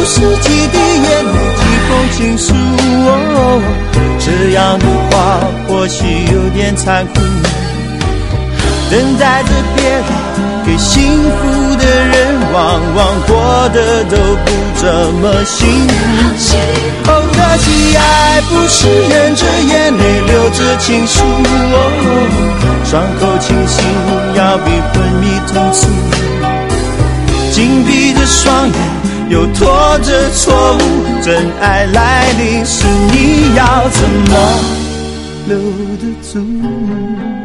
是几滴眼泪，几封情书。这样的话或许有点残酷，等待着别人给幸福的人，往往过得都不这么幸福。可惜爱不是忍着眼泪流着情书，伤口清醒要比昏迷痛楚，紧闭着双眼又拖着错误，真爱来临时你要怎么留得住？